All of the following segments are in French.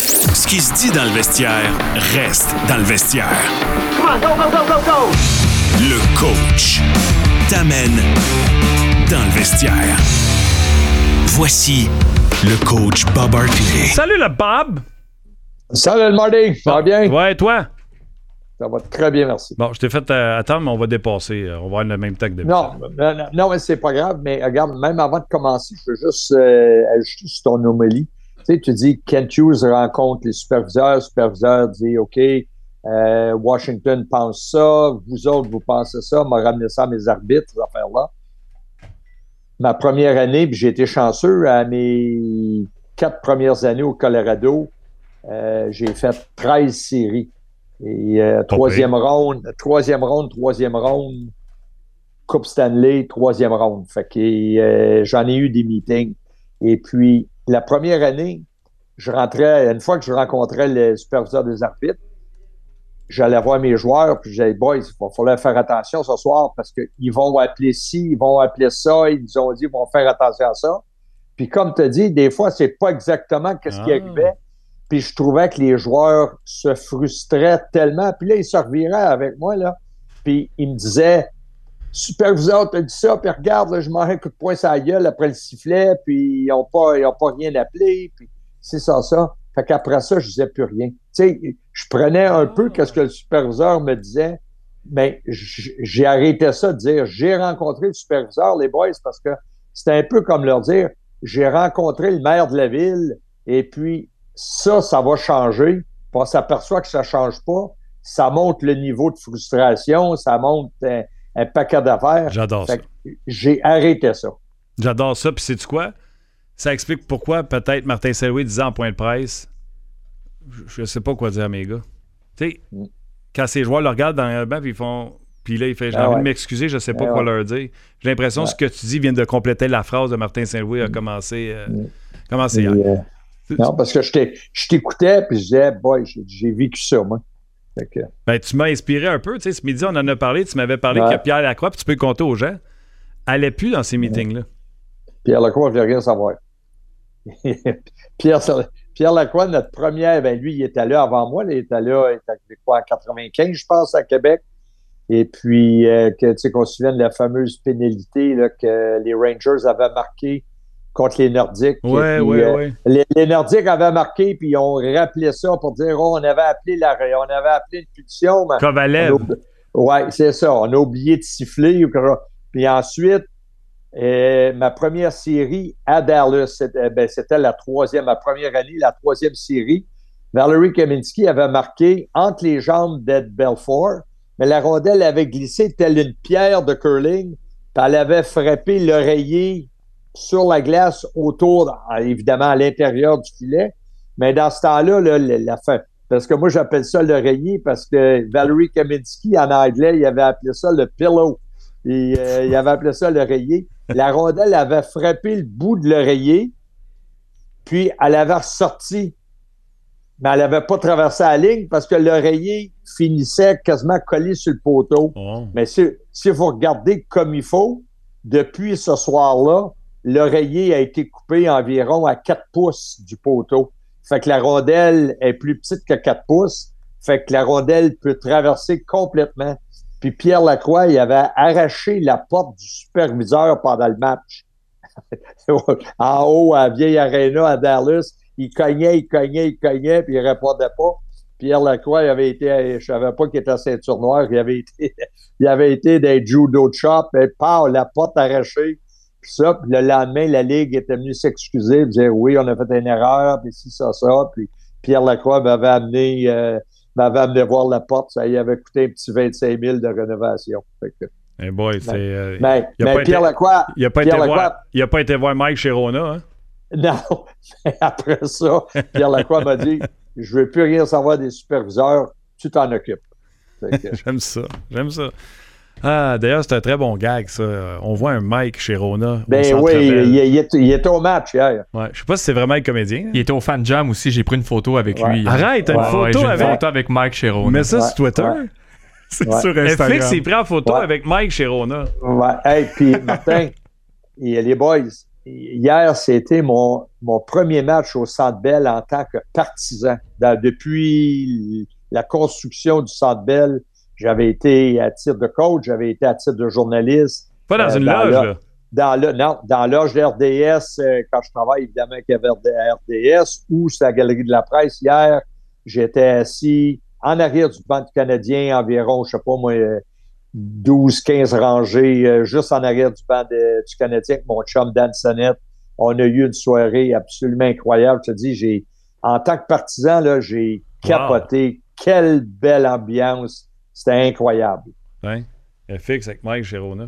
Ce qui se dit dans le vestiaire reste dans le vestiaire. Come on, go, go, go, go, go! Le coach t'amène dans le vestiaire. Voici le coach Bob Hartley. Salut le Bob! Salut le Marty, ça va bien? Ouais, toi? Ça va très bien, merci. Bon, je t'ai fait attendre, mais on va dépasser. On va avoir le même temps que d'habitude. Non, mais c'est pas grave, mais regarde, même avant de commencer, je veux juste ajouter sur ton homélie. Tu sais, tu dis Kent Hughes rencontre les superviseurs dit OK, Washington pense ça, vous autres, vous pensez ça, m'a ramené ça à mes arbitres, ces affaires-là. Ma première année, puis j'ai été chanceux, à mes 4 premières années au Colorado, j'ai fait 13 séries. Et troisième ronde, Coupe Stanley, troisième ronde. Fait que j'en ai eu des meetings. Et puis, la première année, une fois que je rencontrais le superviseur des arbitres, j'allais voir mes joueurs, puis j'allais, boys, il va falloir faire attention ce soir parce qu'ils vont appeler ci, ils vont appeler ça, ils nous ont dit qu'ils vont faire attention à ça. Puis comme tu as dit, des fois, c'est pas exactement ce qui arrivait. Puis je trouvais que les joueurs se frustraient tellement. Puis là, ils se reviraient avec moi, là. Puis ils me disaient, superviseur, t'as dit ça, puis regarde, là, je m'en un coup de poing sur la gueule après le sifflet, puis ils n'ont pas rien appelé, puis c'est ça. Fait qu'après ça, je disais plus rien. Tu sais, je prenais un peu ce que le superviseur me disait, mais j'ai arrêté ça de dire, j'ai rencontré le superviseur, les boys, parce que c'était un peu comme leur dire, j'ai rencontré le maire de la ville, et puis ça va changer. Puis on s'aperçoit que ça change pas. Ça monte le niveau de frustration, ça monte un paquet d'affaires. J'adore ça. J'ai arrêté ça. J'adore ça. Puis sais-tu quoi? Ça explique pourquoi peut-être Martin Saint-Louis disait en point de presse, je sais pas quoi dire à mes gars. Tu sais, quand ces joueurs le regardent dans le banc, puis ils font... Puis là, il fait, j'ai envie de m'excuser, je sais pas quoi leur dire. J'ai l'impression que ce que tu dis vient de compléter la phrase de Martin Saint-Louis a commencé hier. Non, parce que je t'écoutais, puis je disais, boy, j'ai vécu ça, moi. Ben, tu m'as inspiré un peu. Tu sais, ce midi, on en a parlé. Tu m'avais parlé que Pierre Lacroix, puis tu peux le compter aux gens, allait plus dans ces meetings-là. Pierre Lacroix, je ne veux rien savoir. Pierre Lacroix, notre première, ben lui, il était là avant moi. Il était là, en 95, je pense, à Québec. Et puis, tu sais, qu'on se souvient de la fameuse pénalité là, que les Rangers avaient marquée contre les Nordiques. Oui. Les Nordiques avaient marqué, puis ils ont rappelé ça pour dire on avait appelé une punition. Kovalev. Oui, c'est ça. On a oublié de siffler. Puis ensuite, ma première série à Dallas, c'était ma première année, la troisième série. Valerie Kaminski avait marqué entre les jambes d'Ed Belfour, mais la rondelle avait glissé telle une pierre de curling, puis elle avait frappé l'oreiller sur la glace autour, évidemment à l'intérieur du filet. Mais dans ce temps-là, la fin, parce que moi j'appelle ça l'oreiller parce que Valerie Kaminski, en anglais, il avait appelé ça le pillow. Et, il avait appelé ça l'oreiller. La rondelle avait frappé le bout de l'oreiller, puis elle avait ressorti. Mais elle n'avait pas traversé la ligne parce que l'oreiller finissait quasiment collé sur le poteau. Oh. Mais si vous regardez comme il faut, depuis ce soir-là, l'oreiller a été coupé environ à 4 pouces du poteau. Fait que la rondelle est plus petite que 4 pouces. Fait que la rondelle peut traverser complètement. Puis Pierre Lacroix, il avait arraché la porte du superviseur pendant le match. En haut, à la vieille Arena à Dallas, il cognait, puis il répondait pas. Pierre Lacroix, il avait été, je savais pas qu'il était à ceinture noire, il avait été des judo shop, et la porte arrachée. Puis ça, puis le lendemain, la Ligue était venue s'excuser, dire oui, on a fait une erreur, puis ci, ça. Puis Pierre Lacroix m'avait amené voir la porte. Ça y avait coûté un petit 25 000 de rénovation. Hey boy, c'est... mais Pierre Lacroix... Il n'a pas été voir Mike Chirona, hein? Non. Après ça, Pierre Lacroix m'a dit « Je veux plus rien savoir des superviseurs, tu t'en occupes. » J'aime ça. Ah, d'ailleurs, c'est un très bon gag, ça. On voit un Mike Chirona. Ben oui, il était au match hier. Ouais, je sais pas si c'est vraiment un comédien. Il était au Fan Jam aussi. J'ai pris une photo avec lui. Arrête, t'as une photo j'ai une photo avec Mike Chirona. Mais ça, sur Twitter? C'est sur Instagram. FX, il prend en photo avec Mike Chirona. Ouais. Hey, puis Martin, les boys, hier, c'était mon premier match au Centre Bell en tant que partisan. Depuis la construction du Centre Bell, j'avais été à titre de coach, j'avais été à titre de journaliste. Pas dans une loge, là? Dans l'âge de RDS, quand je travaille évidemment avec RDS, ou sur la Galerie de la Presse. Hier, j'étais assis en arrière du banc du Canadien, environ, je sais pas moi, 12-15 rangées, juste en arrière du banc du Canadien avec mon chum Dan Sonnette. On a eu une soirée absolument incroyable. Je te dis, en tant que partisan, là, j'ai capoté. Wow. Quelle belle ambiance. C'était incroyable. Oui. FX avec Mike Girona.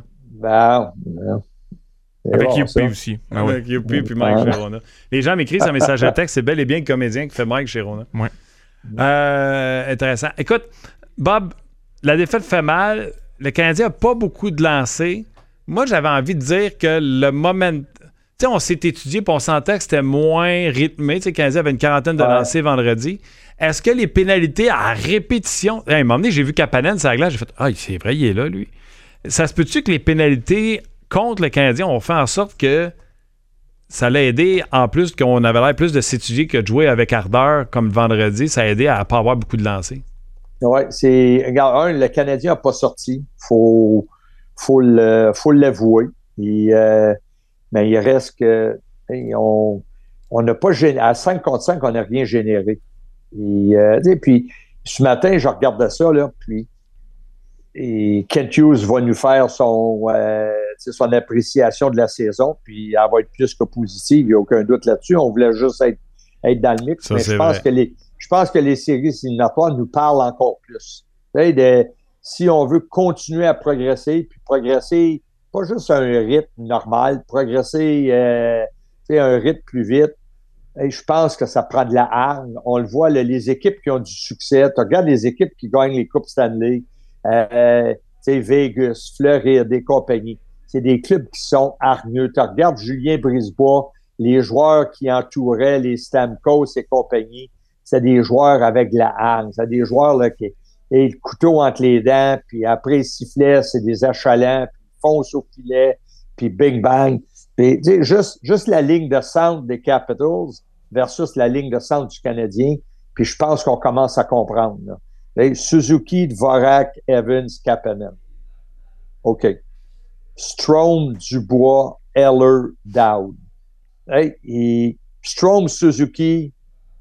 Avec Youpi aussi. Avec Youpi puis Mike Girona. Les gens m'écrivent un message de texte, c'est bel et bien le comédien qui fait Mike Girona. Oui. Intéressant. Écoute, Bob, la défaite fait mal. Le Canadien n'a pas beaucoup de lancers. Moi, j'avais envie de dire que le moment... Tu sais, on s'est étudié et on sentait que c'était moins rythmé. Tu sais, le Canadien avait une quarantaine de lancers vendredi. Est-ce que les pénalités à répétition... Hey, à un moment donné, j'ai vu Kapanen sur la glace, j'ai fait « Ah, c'est vrai, il est là, lui. » Ça se peut-tu que les pénalités contre le Canadien ont fait en sorte que ça l'a aidé, en plus qu'on avait l'air plus de s'étudier que de jouer avec ardeur comme vendredi, ça a aidé à ne pas avoir beaucoup de lancers? Oui, regarde, le Canadien n'a pas sorti. Faut l'avouer. Mais il reste que on n'a pas généré. À 5 contre 5, on n'a rien généré. Puis ce matin, je regardais ça, là, puis Kent Hughes va nous faire son appréciation de la saison, puis elle va être plus que positive, il n'y a aucun doute là-dessus. On voulait juste être dans le mix. Ça, mais je pense que les séries éliminatoires nous parlent encore plus. Si on veut continuer à progresser, puis progresser pas juste à un rythme normal, progresser un rythme plus vite, je pense que ça prend de la hargne. On le voit, les équipes qui ont du succès, tu regardes les équipes qui gagnent les Coupes Stanley, Vegas, Floride et compagnie. C'est des clubs qui sont hargneux. Tu regardes Julien Brisebois, les joueurs qui entouraient les Stamkos et compagnie, c'est des joueurs avec de la hargne. C'est des joueurs là, qui et le couteau entre les dents, puis après le sifflet, c'est des achalants, puis ils foncent au filet, puis bing bang. Puis, juste la ligne de centre des Capitals versus la ligne de centre du Canadien, puis je pense qu'on commence à comprendre. Là. Suzuki, Dvorak, Evans, Kapanen. OK. Strome, Dubois, Eller, Dowd. Et Strome, Suzuki,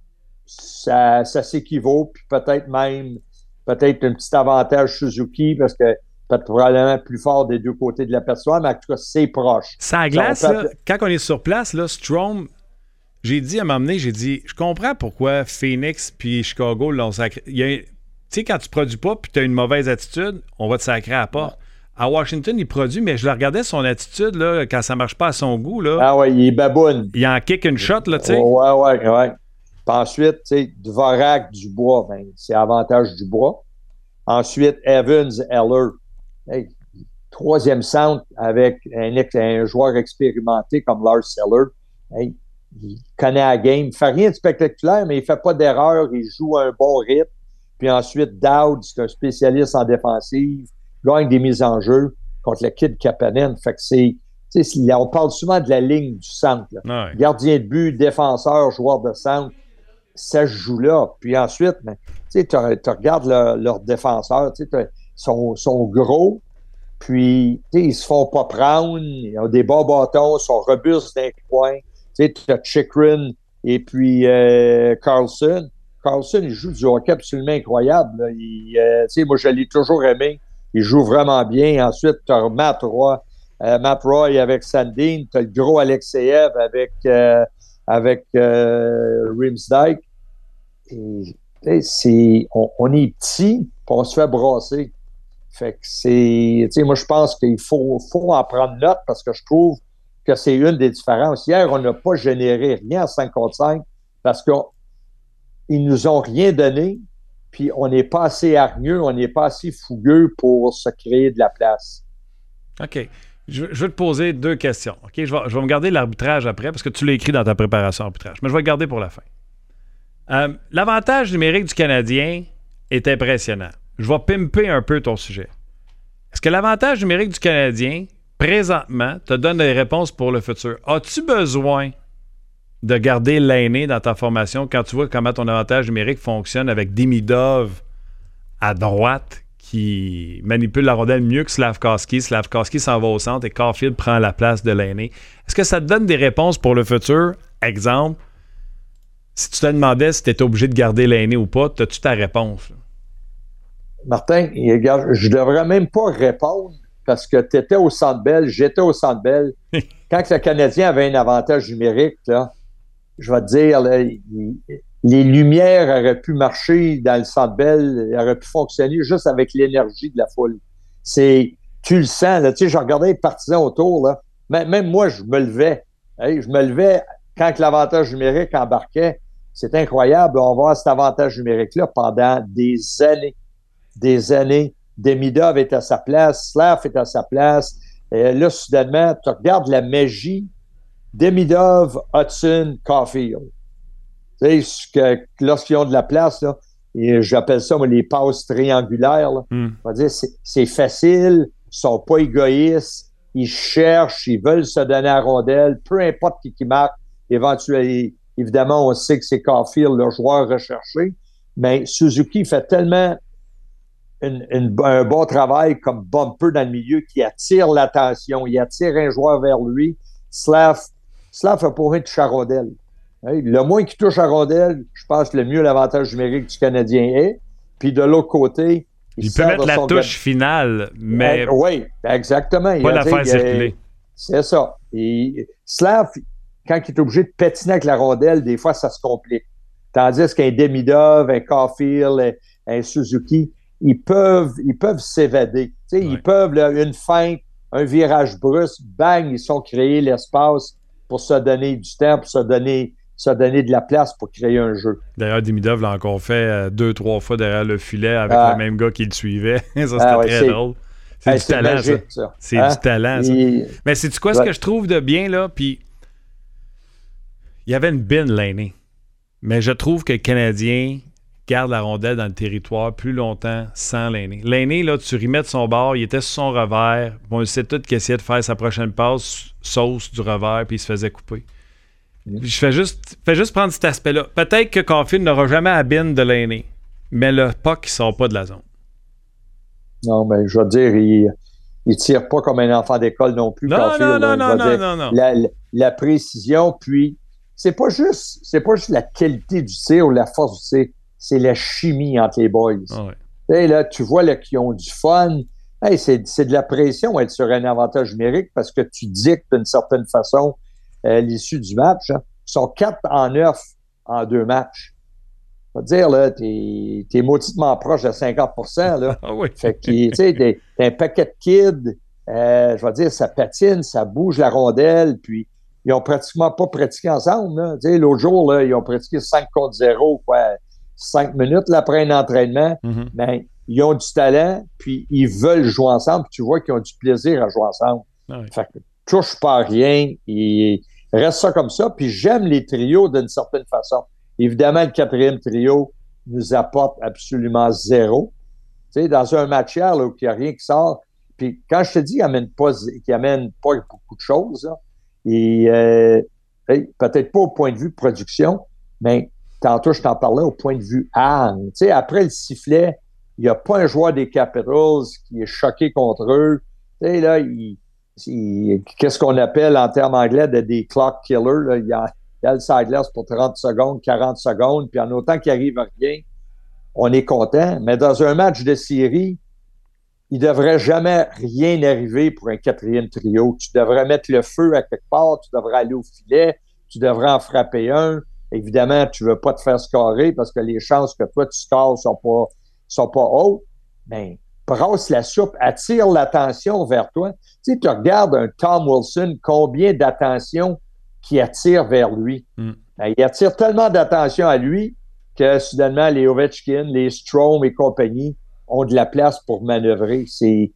ça s'équivaut, puis peut-être un petit avantage Suzuki, parce que peut-être probablement plus fort des deux côtés de la personne, mais en tout cas, c'est proche. Ça glace, là, quand on est sur place, là, Strome, j'ai dit à un moment donné, je comprends pourquoi Phoenix puis Chicago l'ont sacré. Tu sais, quand tu produis pas puis tu as une mauvaise attitude, on va te sacrer à la porte. À Washington, il produit, mais je le regardais, son attitude, là, quand ça marche pas à son goût. Là, ah ouais, il est baboune. Il en kick une shot, là, tu sais. Ouais. Puis ensuite, tu sais, Dvorak, Dubois, c'est avantage Dubois. Ensuite, Evans, Eller. Troisième centre avec un joueur expérimenté comme Lars Eller. Il connaît la game. Il fait rien de spectaculaire, mais il fait pas d'erreur. Il joue un bon rythme. Puis ensuite, Dowd, c'est un spécialiste en défensive. Gagne des mises en jeu contre le kid Kapanen. Fait que on parle souvent de la ligne du centre. Ouais. Gardien de but, défenseur, joueur de centre. Ça se joue là. Puis ensuite, tu regardes leurs défenseurs, sont gros, puis ils se font pas prendre, ils ont des bons bâtons, sont robustes d'un coin. Tu as Chychrun et puis Carlson. Carlson, il joue du hockey absolument incroyable. Moi, je l'ai toujours aimé. Il joue vraiment bien. Ensuite, tu as Matt Roy avec Sandin. Tu as le gros Alexeyev avec Rimsdijk. Et, on est petit, puis on se fait brasser. Fait que moi, je pense qu'il faut en prendre note parce que je trouve que c'est une des différences. Hier, on n'a pas généré rien à 5 contre 5 parce qu'ils nous ont rien donné, puis on n'est pas assez hargneux, on n'est pas assez fougueux pour se créer de la place. OK. Je vais te poser 2 questions. OK? Je vais me garder l'arbitrage après parce que tu l'as écrit dans ta préparation arbitrage, mais je vais le garder pour la fin. L'avantage numérique du Canadien est impressionnant. Je vais pimper un peu ton sujet. Est-ce que l'avantage numérique du Canadien présentement, te donne des réponses pour le futur. As-tu besoin de garder l'aîné dans ta formation quand tu vois comment ton avantage numérique fonctionne avec Demidov à droite qui manipule la rondelle mieux que Slafkovsky. Slafkovsky s'en va au centre et Caulfield prend la place de l'aîné. Est-ce que ça te donne des réponses pour le futur? Exemple, si tu te demandais si tu étais obligé de garder l'aîné ou pas, as-tu ta réponse? Là? Martin, je devrais même pas répondre parce que tu étais au Centre Bell, j'étais au Centre Bell. Quand le Canadien avait un avantage numérique, là, je vais te dire, là, les lumières auraient pu marcher dans le Centre Bell, auraient pu fonctionner juste avec l'énergie de la foule. Tu le sens, là, tu sais, je regardais les partisans autour, là, même moi, je me levais. Je me levais quand l'avantage numérique embarquait. C'est incroyable, on va avoir cet avantage numérique-là pendant des années. Des années. Demidov est à sa place, Slav est à sa place. Et là, soudainement, tu regardes la magie. Demidov, Hudson, Caulfield. Tu sais, lorsqu'ils ont de la place, là, et j'appelle ça moi, les passes triangulaires. Là. On va dire, c'est facile, ils sont pas égoïstes, ils cherchent, ils veulent se donner à la rondelle, peu importe qui marque. Évidemment, on sait que c'est Caulfield, le joueur recherché, mais Suzuki fait tellement un bon travail comme bumper dans le milieu qui attire l'attention, il attire un joueur vers lui. Slav a pour rien touché à rondelle. Le moins qu'il touche à rondelle, je pense que le mieux l'avantage numérique du Canadien est. Puis de l'autre côté, il peut mettre la touche finale, mais oui, exactement. Pas la faire circuler. C'est ça. Et Slav, quand il est obligé de patiner avec la rondelle, des fois, ça se complique. Tandis qu'un Demidov, un Caulfield, un Suzuki, ils peuvent s'évader. Ils peuvent, là, une feinte, un virage brusque, bang, ils sont créés l'espace pour se donner du temps, pour se donner de la place pour créer un jeu. D'ailleurs, Demidov l'a encore fait 2-3 fois derrière le filet avec le même gars qui le suivait. Ça, c'était très drôle. C'est du talent, magique, ça. C'est du talent, ça. Mais sais-tu quoi, ce que je trouve de bien, là? Puis, il y avait une bine, l'aîné. Mais je trouve que le Canadien garde la rondelle dans le territoire plus longtemps sans l'aîné. L'aîné, là, tu remets de son bord, il était sur son revers. Bon, il sait tout qu'il essayait de faire sa prochaine passe, sauce du revers, puis il se faisait couper. Je fais juste prendre cet aspect-là. Peut-être que Caulfield n'aura jamais à bine de l'aîné, mais le puck, il sort pas de la zone. Non, mais je veux dire, il tire pas comme un enfant d'école non plus. Non. La précision, puis c'est pas juste la qualité du tir ou la force du tir, c'est la chimie entre les boys. Et là, tu vois là, qu'ils ont du fun. Hey, c'est de la pression être sur un avantage numérique parce que tu dictes d'une certaine façon l'issue du match. Hein. Ils sont 4-9 en 2 matchs. Je veux dire, là, t'es mauditement proche de 50%. Là. Fait que, tu sais, t'es un paquet de kids. Je veux dire, ça patine, ça bouge la rondelle, puis ils ont pratiquement pas pratiqué ensemble. Là. Tu sais, l'autre jour, là, ils ont pratiqué 5 contre 0, 5 minutes là, après un entraînement. Ben, ils ont du talent, puis ils veulent jouer ensemble, puis tu vois qu'ils ont du plaisir à jouer ensemble. Fait que touche pas à rien, et reste ça comme ça, puis j'aime les trios d'une certaine façon. Évidemment, le 4e trio nous apporte absolument 0. Tu sais, dans un match hier, là, où il n'y a rien qui sort, puis quand je te dis qu'il n'amène pas beaucoup de choses, là, et peut-être pas au point de vue production, mais tantôt, je t'en parlais au point de vue âme. Tu sais, après le sifflet, il n'y a pas un joueur des Capitals qui est choqué contre eux. Tu sais, là, qu'est-ce qu'on appelle en termes anglais des clock killers? Là, il y a le sideless pour 30 secondes, 40 secondes, puis en autant qu'il arrive à rien, on est content. Mais dans un match de série, il ne devrait jamais rien arriver pour un 4e trio. Tu devrais mettre le feu à quelque part, tu devrais aller au filet, tu devrais en frapper un. Évidemment, tu ne veux pas te faire scorer parce que les chances que toi, tu scores sont pas hautes. Mais brasse la soupe, attire l'attention vers toi. Tu sais, tu regardes un Tom Wilson, combien d'attention qui attire vers lui. Ben, il attire tellement d'attention à lui que soudainement, les Ovechkin, les Strome et compagnie ont de la place pour manœuvrer. C'est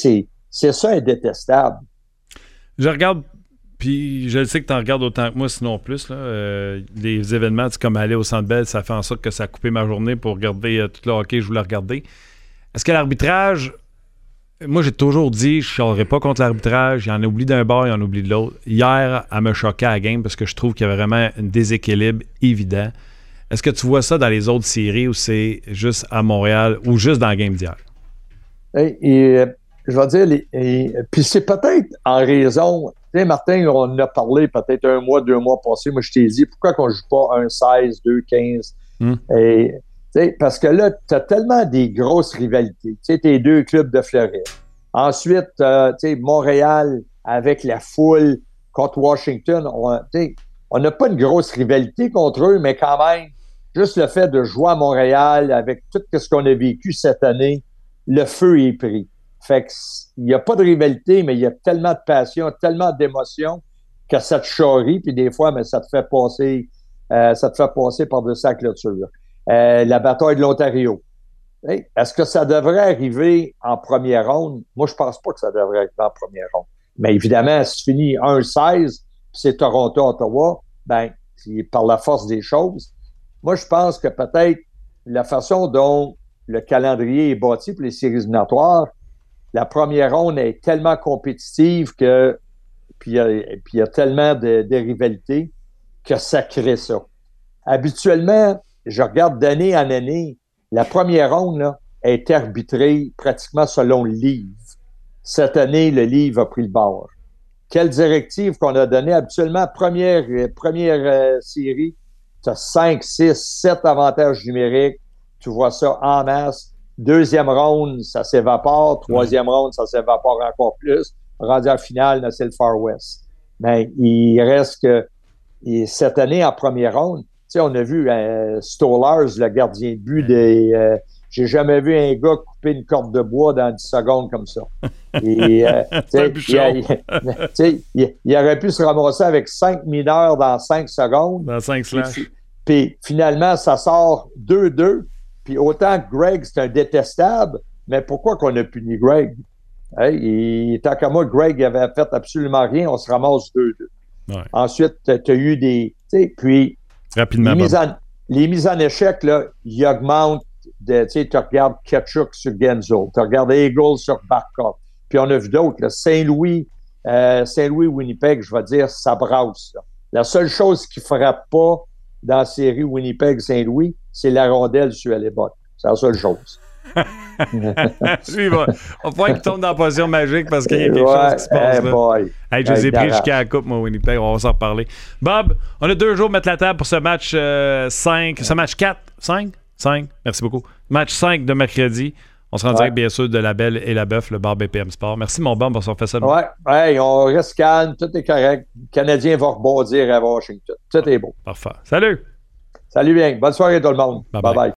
ça indétestable. Je regarde, puis je sais que tu en regardes autant que moi, sinon plus. Là, les événements, comme aller au Centre Bell, ça fait en sorte que ça a coupé ma journée pour regarder tout le hockey, je voulais regarder. Est-ce que l'arbitrage moi, j'ai toujours dit, je ne chialerai pas contre l'arbitrage. Il en oublie d'un bord, il en oublie de l'autre. Hier, elle me choquait à la game parce que je trouve qu'il y avait vraiment un déséquilibre évident. Est-ce que tu vois ça dans les autres séries ou c'est juste à Montréal ou juste dans la game d'hier? Je vais dire, puis c'est peut-être en raison, tu sais, Martin, on en a parlé peut-être 1 mois, 2 mois passés. Moi, je t'ai dit, pourquoi qu'on ne joue pas 1-16, 2-15? Parce que là, tu as tellement des grosses rivalités. Tu sais, tes 2 clubs de Floride. Ensuite, tu sais, Montréal avec la foule contre Washington. On n'a pas une grosse rivalité contre eux, mais quand même, juste le fait de jouer à Montréal avec tout ce qu'on a vécu cette année, le feu est pris. Fait qu'il n'y a pas de rivalité, mais il y a tellement de passion, tellement d'émotion que ça te charrie, puis des fois, mais ça te fait passer par-dessus la clôture. La bataille de l'Ontario. Hey, est-ce que ça devrait arriver en première ronde? Moi, je pense pas que ça devrait arriver en première ronde. Mais évidemment, si tu finis 1-16, puis c'est Toronto-Ottawa, ben, c'est par la force des choses. Moi, je pense que peut-être la façon dont le calendrier est bâti pour les séries éliminatoires, la première ronde est tellement compétitive que puis il y a tellement de rivalités que ça crée ça. Habituellement, je regarde d'année en année, la première ronde là, est arbitrée pratiquement selon le livre. Cette année, le livre a pris le bord. Quelle directive qu'on a donnée? Habituellement, première série, tu as 5, 6, 7 avantages numériques. Tu vois ça en masse. Deuxième ronde, ça s'évapore. Troisième ronde, ça s'évapore encore plus. Rendu en finale, c'est le Far West. Mais il reste que cette année, en première ronde, tu sais, on a vu Stolarz, le gardien de but des... j'ai jamais vu un gars couper une corde de bois dans 10 secondes comme ça. Et, il aurait pu se ramasser avec 5 mineurs dans 5 secondes. Dans 5 slash. Puis finalement, ça sort 2-2. Puis autant que Greg, c'est un détestable, mais pourquoi qu'on a puni Greg? Tant qu'à moi, Greg avait fait absolument rien, on se ramasse 2-2. Ouais. Ensuite, tu as eu des... Puis rapidement, les mises en échec, là, ils augmentent. Tu regardes Ketchuk sur Genzo, tu regardes Eagle sur Barkov. Puis on a vu d'autres. Saint-Louis, Winnipeg, je vais dire, ça brasse. Là. La seule chose qui ne frappe pas dans la série Winnipeg-Saint-Louis, c'est la rondelle sur Hellebuck. C'est la seule chose. Lui, on va pas qu'il tombe dans la position magique parce qu'il y a quelque chose qui se passe là. Hey, je les ai pris jusqu'à la coupe, moi, Winnipeg. On va s'en reparler. Bob, on a 2 jours pour mettre la table pour ce match 5. Ce match 4? 5? 5. Merci beaucoup. Match 5 de mercredi. On se rend direct, bien sûr, de la Belle et la Bœuf, le bar BPM Sport. Merci, mon Bob. On se refait ça. Ouais, on reste calme. Tout est correct. Le Canadien va rebondir à Washington. Tout est beau. Parfait. Salut. Salut bien. Bonne soirée, tout le monde. Bye-bye.